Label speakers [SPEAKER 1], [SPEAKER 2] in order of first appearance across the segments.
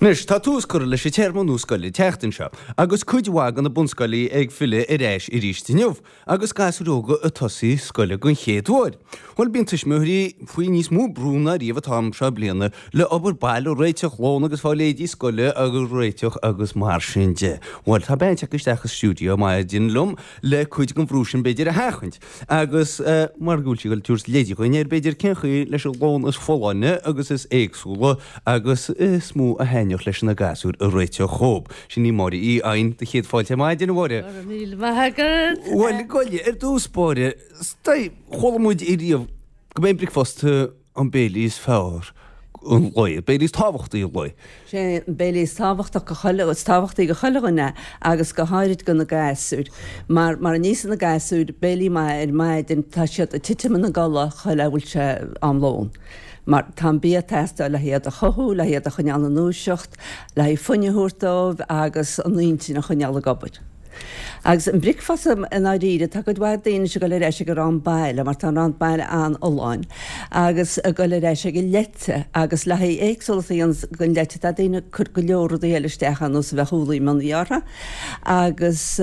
[SPEAKER 1] Nis tá túscur leis sé tearmán úscoilí teachtain seo, agus chuidhhagan na bunscoilí ag file I réis I rístineomh, agus gasúróga a tosaí scoile gon chéadhir. Hil bíon tuismirí faoi níos mú brúna riomh tám seo bliana le obair bail ó réiteach lón agus fáiléidí scoile agus réiteach agus mar sinide. Bhil tá baint isteach stúdio mai din lum le chuid gon bhrúsin beidir a hachaint. Agus mar gúiltí goil túrs léidir chuin ar beidir cinchaí leis lón is fóláine agus is éagsúla agus is mú a heineoch leis na gasúr a réiteach chób. Sin ní mórí í ain de chéad fáilte mai din bhre.
[SPEAKER 2] Níl maithagad.
[SPEAKER 1] Bhil goile ar dúspóide, stai cholamúid I riamh go bhéon bric fosta an bélís fearr. An loi, bélís tábhachtaí loi.
[SPEAKER 2] sé bélís tábhachtach go tábhachtaí go choilena agus go háirid go na gasúd. Mar níos na gasúd bélí mai ar maidin tá siad a tiitiman na gala choilehúil se am lón. Mar tá bí testa le héad a chothú, le héad a chuneal an núiseocht, le hí funneúirtómh agus an líntí na chuneal a gobad. Agus an bricfasam in áíide tá go bhhaid daine se go le réise go rán baile, mar tá rán baile an óláin, agus go le réise go lete, agus le éagsolaí an go lete a daine chur go leor a héilistechan nó sa bheithúlaí man dhearra, agus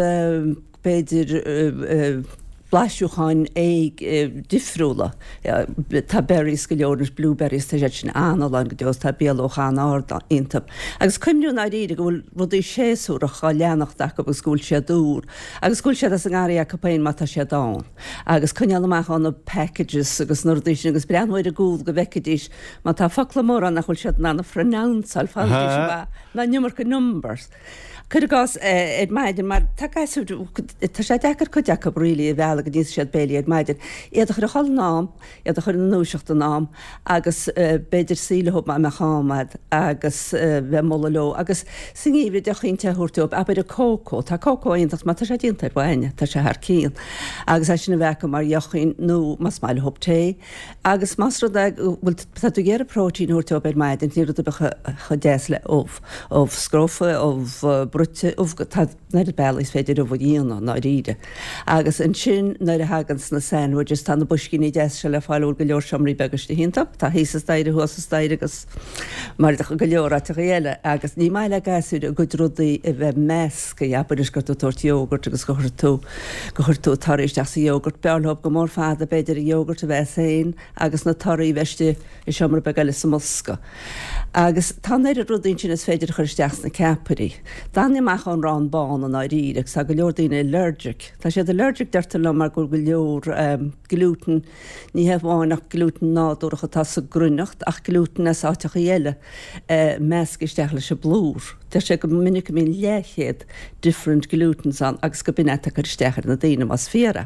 [SPEAKER 2] beidir blaisiúcháin ag difriúla. Tá berries go leornas blueberries tá sin anáin go deos tá béalóchan áda intab. Agus cumniú na ríide go bhfuil rudí séúr a chá leannacht go scúil sé dúr. Agus scúil sé an gáí a capéin má tá sé dá. Agus cuneal amachán na packages agus nordéis agus breanhaid a gúil go bhecadís má tá faclamór an nach chuil siad na frenánsal fáil na numar go numbers. Cudgás maidin mar tá sé dechar chuideach a brílí a bhela go díos siad béí maidin. Iad a chur a choil nám, iad a chur an núiseocht a nám, agus beidir sílehop me chámad agus bheith molla lo, agus singíhid a chinte thuirtúb a beidir cócó, tá cócó aontas má tá sé diontar bhaine, tá sé thar cían. Agus é sin bhecha mar jochain nó mas máile hop té, agus masra bhfuil tú géar a prótín thuirtúb ar maidin, ní rud a chodéas le ó scrofa, ó brute neidir bellís féidir ó bhíonna ná ríide. Agus an sin neidir hagans na sandwiches tá na buscinní de se le fáilúil go leor seomrí begus de hintab, tá hí staide thuas staide agus mar go leor a réile agus ní mai le gasúid a go rudaí a bheith mes go japanis gur tú tuairt jógurt agus go chuirtú taréis de sa jógurt bearthb go mór fád a beidir a jógurt a bheith féin agus na tarí bheiste I seomra begaile sa mosca. Agus tá neidir rudaín sin is féidir chuirteach na caparí. Dáineach an rán bán an áíireach sa go leor daoine allergic. Tá sé allergic deirtar le mar gur go leor glúten, ní hebháinach glúten nádúracha tá sa grunnacht ach glúten is áteach dhéile meascisteach leis se blúr. Tá sé go minic mín léchéad different glutens an agus go bineta chu stechar na daine mas féra.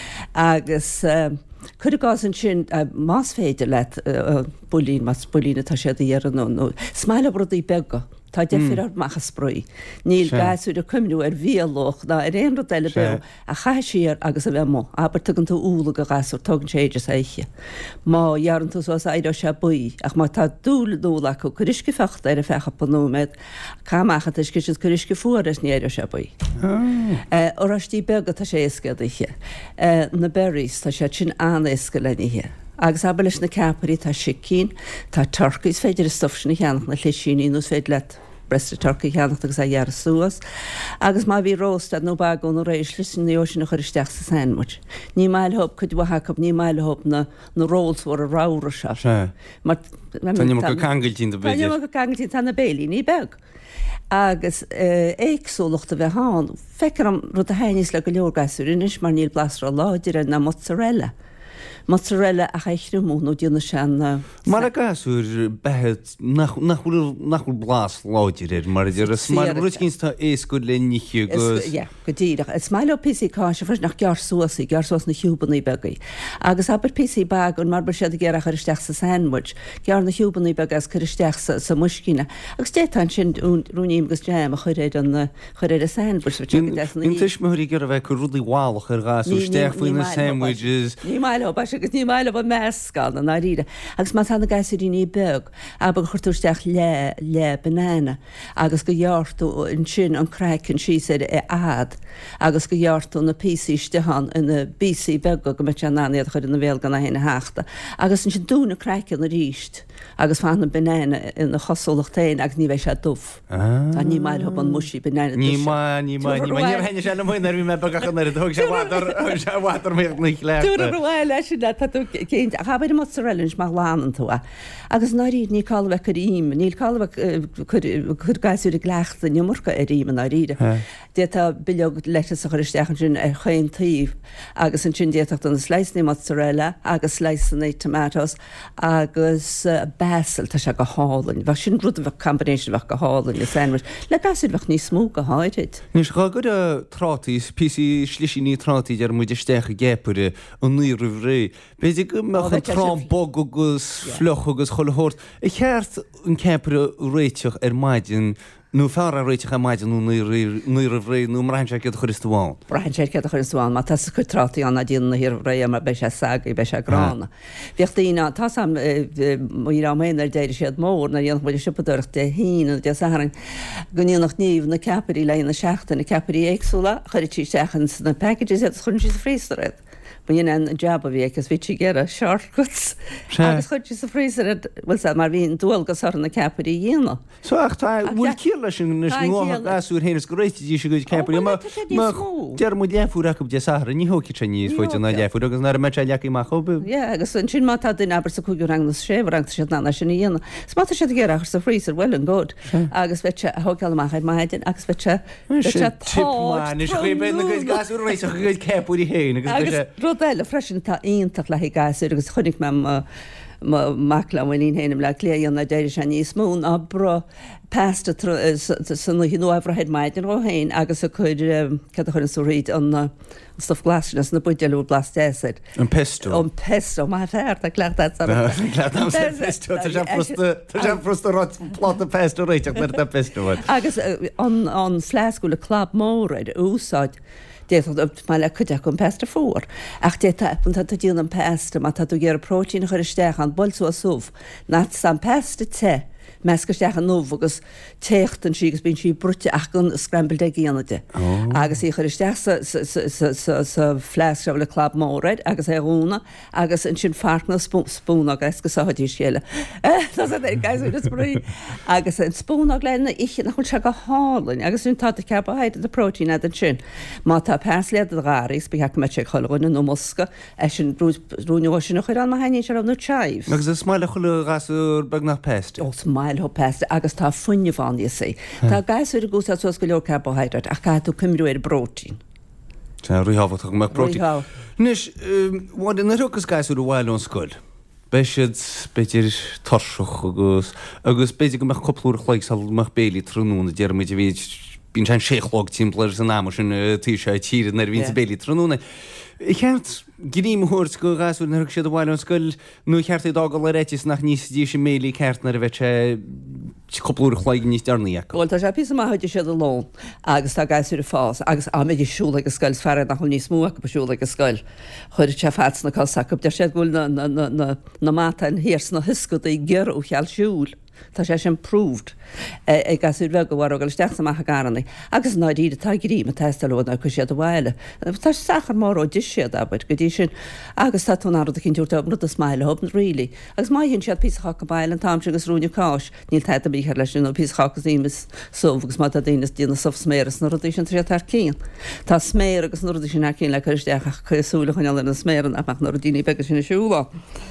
[SPEAKER 2] Agus Cudgás an sin más féidir leit bulín mas bulína tá sé a dhéar nó. Smaile brudí bega. Tá defir ar machchas spróí. Níl gasúid a cumnú ar bhíalóch ná ar éon eile be a chaisiar agus a bheith mó, aber tugann tú úla go gasú tugann séidir éiche. Má dhearan tú sós éidir se buí, ach má tá dúla dúla acu churisci fecht ar a fecha panúmed, cáachcha is cis churisci fuaras ní éidir se buí. Orastí bega tá sé éascad ihe. Na berries tá sé sin anéasca lenithe. Agus abal leis na caparí tá sicín, tá turcaís féidir stofsna cheannach na leisíní nó féid leit brestra turca cheannach agus a dhear suas. Agus má bhí rósta nó bagón ó rééis lisin na sin chuir isteach sa sandwich. Ní máile hop chud bhachab ní máile hop na rolls war a rára se.
[SPEAKER 1] Táine go cangailtín do beidir.
[SPEAKER 2] Táine go cangailtín tá na bélí ní beg. Agus éagsúlacht a bheith hán, feicear am rud a hainís le go leorgasú inis mar níl blasra láidir na mozzarella. Mozzarella a chaithrimú nó dúna sean.
[SPEAKER 1] Mar a gasúr behead nachhfuil blás láidir mar rucinn tá éascúd le níchiú gus.
[SPEAKER 2] Go dtíireach. Is máile PC cáise fris nach gear suasí, gear suas na hiúbannaí begaí. Agus aber PC bag an mar sé a ggéar a chuiristeach sa sandwich, gear na hiúbannaí bag as chuiristeach sa muiscíine. Agus détain sin rúníim gus déim a chuiréid a sandwich.
[SPEAKER 1] Intuis marí gur a bheith chu rudí bháilach ar gasú steach faoin na sandwiches.
[SPEAKER 2] Ní máile agus ní meile bh meascáil na ríide. Agus má tanna gaiú ní beg, a chuirtúisteach le banana, agus go dheartú in sin an craicin sí sé ad, agus go dheartú na pííistehan ina bíí beg go me an náiad chuir na bhéil gan na héna heachta. Agus an sin dúna craicin na ríist, agus fanna banana ina chosolaachtain ag ní bheith sé dúf. Tá ní meile an musí banana.
[SPEAKER 1] Ní henne sé na muoinar bhí me bagachan ar thug sé bhhaidir mé ní le.
[SPEAKER 2] Dúra bhil lei sin le céint a beidir mozzarellins má lánan tú. Agus náíd ní calbh chu ím, níl calbh chud gaiú a gleachta nemorcha a ríman na ríide. Dé tá beag leis a chuiristechan sin ar chuin taobh, agus an sin déach an sleisní mozzarella, agus sleisanna tomatoes, agus basil tá se go hálainn. Bheit sin rud bh combination bheith go hálainn le sandwich. Le basil bheith ní smó go háid.
[SPEAKER 1] Nís ga go a trátís píí slisí ní trátí ar muidir stecha gépure an ní rihré. Beidir go me an trám bog agus floch agus chollehort. I cheart an cépure réiteach ar maidin nó fear a réiteach a maidin nó ní rihré nó mar se go chuiristháin.
[SPEAKER 2] Brahan sé a chuiristháin, má tá chu trátaí anna díonna na hir ré mar be sé sag i be se grána. Bhíocht ína tá sam í raméinar déidir siad mór na dhéanana bud sipadúirt de hína de saharan goníonnach níomh na ceparí le na seachta na ceparí éagsúla chuir tí sechan na packages chun sí sa frístarid. Ba dhéana an jab a bhí agus bhí si ggéire shortcuts. Agus chuid sí sa frístarid bhfuil sa mar bhíon dúilgus ar na ceparí dhéana.
[SPEAKER 1] So ach tá bhfuil cíla sin na gasú hénas go réití se go ceparí. Dear mu deafú acu de sahra ní hóci tre níos foiide na deafú agus na me leach má chobu.
[SPEAKER 2] Agus an sin mátá duine aber sa chuú rang na séh rang sé na sin dhéana. Smata sé ggéire chu sa frísar well an god. Agus bheit thuceilachchaid maidin agus bheit
[SPEAKER 1] gasú rééis go ceparí héin agus
[SPEAKER 2] Rodile freisin tá ionintach le gasú agus chunig me maclahaín héanam le léon na déidir se níos mún a bro pasta san híáhraid maidin ó héin agus a chuid chun súríd an stof glasnas na buideú blastéid.
[SPEAKER 1] An pesto.
[SPEAKER 2] An pesto má fér a gleart
[SPEAKER 1] frustará plot a pesto réiteach mar a pesto.
[SPEAKER 2] Agus an sléascúla club mórid úsáid. Má le chuideach an pesta fór. Ach dé tapn tá díon an pesta má tá géar prótín chuiristeach an bolsú a súh, ná san pesta te. Meascasteach an nómh agus teachtan sígus bín sí brute ach gon scramble de géanaide. Agus í chuiristeach sa fleis le club móraid agus é rúna agus an sin fartna spún agus go sáidí scéile. Tás é gaiú sprí agus an spúnach lena ich nach chuil se go hálainn agus sin tá cepaid a prótín an sin. Má tá persléad a gáris be me sé choilna nó mosca é sin rúneá sin chuir an haine se an nó teibh.
[SPEAKER 1] Agus is smáile chuile gasú bag nach pest.
[SPEAKER 2] Ho pesta agus tá funne bháí sé. Tá gaiú a gúsa sos go leor carbohydrate ach gaú cumrúir brotín.
[SPEAKER 1] Tá rihabh me protein. Nis bháin na rugus gaiú bhhailón scoil. Beisiid beidir tarseach agus beidir go meach coplúr chleig sal meach béí trúna dearmid a bhíd bín se séchlog timpplair san ná sin tí sé tíad nar vín béí trúna. I cheart gríim thuirt go gasú na siad bhhailón scoil nó cheart dá go le réitis nach níos dí sé mélí ceart nar a bheith sé coplúr chleig níos dearnaíach.
[SPEAKER 2] Bhil tá sé pí maithaide siad a lón agus tá gaiú a fás agus amidir siúla a scoil fear nach níos múach besúla a scoil chuir te fats na cásaú de sé bhfuil na máta an hirs na hiscud í ggéar ó cheall siúl. Tá sé sin proved ag gasú bhe go bhar agalisteach amach garanna. Agus náidíad tá grí a testalóna chu siad a bhile. Tá sachar mór ó dis siad abid go dtí sin agus tá túnar a cinn dúirta nu a smaile hopn rilí. Agus maihinn siad pícha go bail an tam agus rúneáis, níl teita bí lei sin ó píchachas ímas sógus má a daanaine dína sof sméras na rudí sin trí tar cían. Tá sméir agus nuí sin cín le chuisteach chusúla chuine na sméran amach na dína be sinna siúla.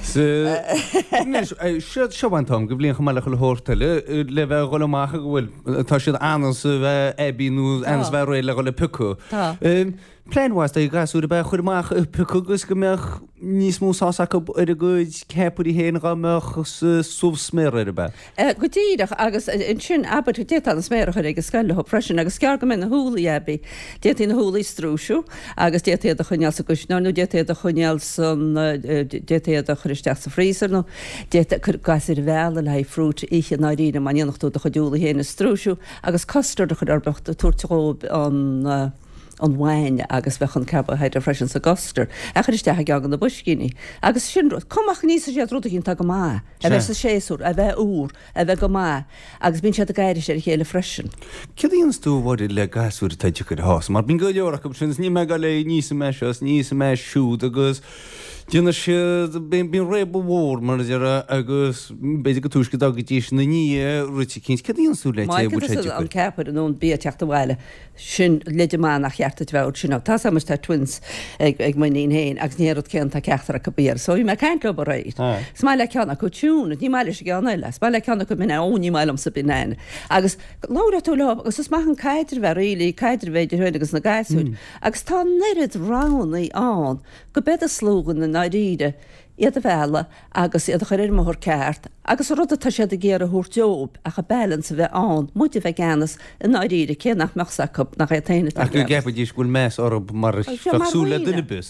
[SPEAKER 1] Siad seohaintám go bblionn chuile chu hórtaile le bheith golamach bhfuil tá siad anas bheith ebíú ans bheith réile go le pucu. Pléinhhaas é gasú a bheith chuirach pucugus go meach níos músáach ar a gúid cepaí héanaá meach súh sméir ar a bheith.
[SPEAKER 2] Go tíireach agus in sin abad chu déta an sméir chuir agus scaile ho freisin agus cear go na húlaí ebí. Détí na húlaí strúisiú agus détéad a chuneal sa gusneir nó détéad a chuneal san détéad a chuiristeach sa frísar nó déta chu gasir bhela le frút ihe náína maníonachtú a chu dúla héna strúisiú agus costar a chud arbecht a túirteó an an bhhaine agus bheitchan carbohydrate freisin sa goster. A chuiste ha gan na buscinní. Agus sin comach níos sé rud cinn tá go má. A bheith sa séú, a bheith úr, a bheith go má, agus bín se a gaiiri sé chéile freisin.
[SPEAKER 1] Cíon stúhhaid le gasú teidir chu hás, mar bín goileach go sin ní me go le níos me siúd agus Dina si bín réb bhór mar agus beidir go túisce agdíis na ní ruti cinn cíon sú le
[SPEAKER 2] an capar an ón bí teachta bhile sin leidirán nach cheartta bheh sin tá samas tá twins ag mu íon héin agus níad céan tá ceachtar a go bíar, so í me cein go réid. Smáile ceanna go túúna, ní meile sé gan eile, Smáile ceanna go mina óní meilm sa binéin. Agus lára tú le agus is maithan caiidir bheit rilí caiidir bhéidir thuin agus na gaiisún. Agus tá nerid ránaí an go bed a slógan na naíide iad a bhela agus iad a chuir mthir ceart, agus rud atá sé a géar a thuair job a cha balance a bheith an, muide bheith ganas in naíide cé nach meachsacup nach taine.
[SPEAKER 1] Ach go gappa díos bhfuil meas orb mar feachsúla duine bus.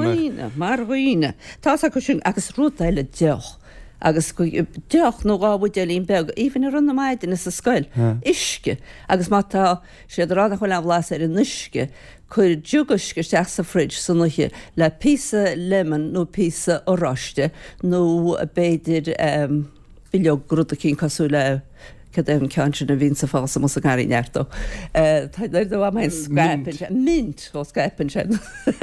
[SPEAKER 2] Marghine. Tá go sin agus rud eile deoch. Agus go deoch nó gábúideilín beg, íhan a runna maidin is a scoil. Isce, agus má tá sé rána chuil an bhlas ar an isce, chuir dúgasce teach sa fridge san nuche le písa lemon nó písa óráiste nó beidir bíleog grúta cín cosú le cadéim ceansin a vín sa fása mu a garí neartó. Tá do bh Skype mint ó Skype sin.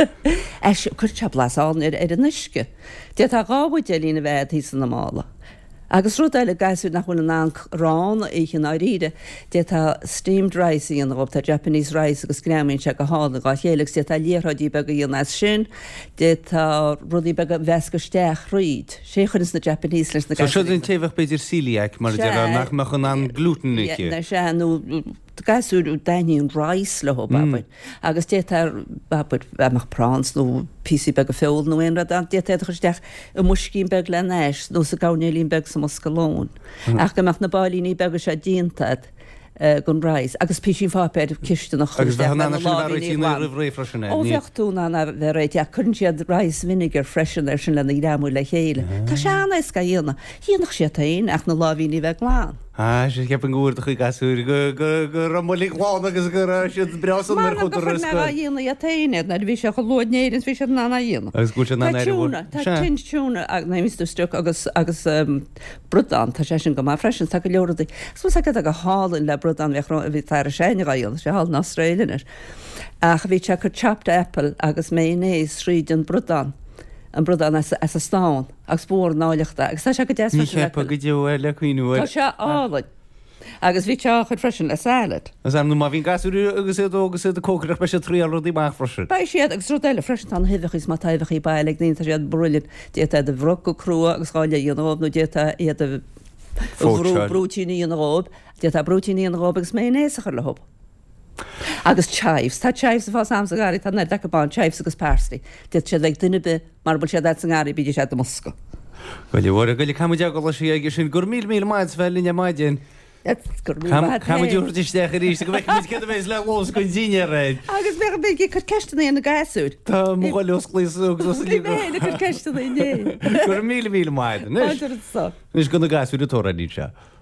[SPEAKER 2] Chuir te blasáin ar an isce. Dé tá gábúideilína bheith hí san na mála. Agus rud eile gaiisú nach bhfuil an rán an áíide, dé tá steamed rice íon op tá Japanese rice agus gréimín se go hána gá chéalagus dé tá líorthaidí be go dhéon sin, dé tá rudí be bhecasteach riid. Sé chun is na Japanese leis na
[SPEAKER 1] gaiisú. So sin taobh beidir celiac mar nach mechan an gluten nici.
[SPEAKER 2] Na sé nó gaisú daíon rice le hobabaid. Agus dé amach prans nó písi be go féil nó éon an dé chuisteach a muscín beg le neis nó sa gánéilín beg sa Moscalón. Ach go meach na bailíní bega sé díntad gon rice. Agus písin fápéid ciste nach chuisteach na lávíní. Ó bheochtúna na bheit réit a chun siad rice vinegar freisin ar sin le na dámú le chéile. Tá se anna is ga dhéanana. Híanach sé taon ach na lávíní bheith glán.
[SPEAKER 1] sé ceap an gúir chu gasú go ramolí gháin agus gur si bresan mar chutar
[SPEAKER 2] dhéanana a taine na bhí se go lóidnéidir bhí se nána dhéanana.
[SPEAKER 1] Agus gúte na
[SPEAKER 2] Tá tinúna ag naimiú stu agus Brudan tá sé sin go má freisin tá go leordaí. Sú a go hálan le Brudan bhí tar a séine gaíon sé hall na Australianar. Ach bhí se chu chapta Apple agus ménééis ríd an Brudan. An Brudan as a stán agus spór náileachta. Agus tá se go dé
[SPEAKER 1] ní chepa go dú le chuoinú.
[SPEAKER 2] Tá se álaid. Agus bhí te chud freisin le salad.
[SPEAKER 1] As an má bhín gasú agus agus a cócraach be se trí rodí má freisin.
[SPEAKER 2] Ba siad agus rodéile freisin an hidhachis má taimhachí bail ag níta siad brulin dé a bhroc go crua agus gáile íonób nó déta iad a brútíí an rob, dé a brútíí an rob agus ménééis chu le hop. Agus chives, tá chives a fás amsa gáí tá net deán chives agus páslí. Dé sé le duine be mar bud sé dat san gáí bíidir sé a Mosca.
[SPEAKER 1] Goile bhór goile caiide go sé ag sin gur mí maid bhelíine maidin. Chaúirteisteach ríéis go bheith bhééis le bhs go díine réid.
[SPEAKER 2] Agus be bé chu ceistena na gasúd.
[SPEAKER 1] Tá mháilús líúgus
[SPEAKER 2] chu ceistena
[SPEAKER 1] gur mí maidin. Nus gona gasú a tóra ní se.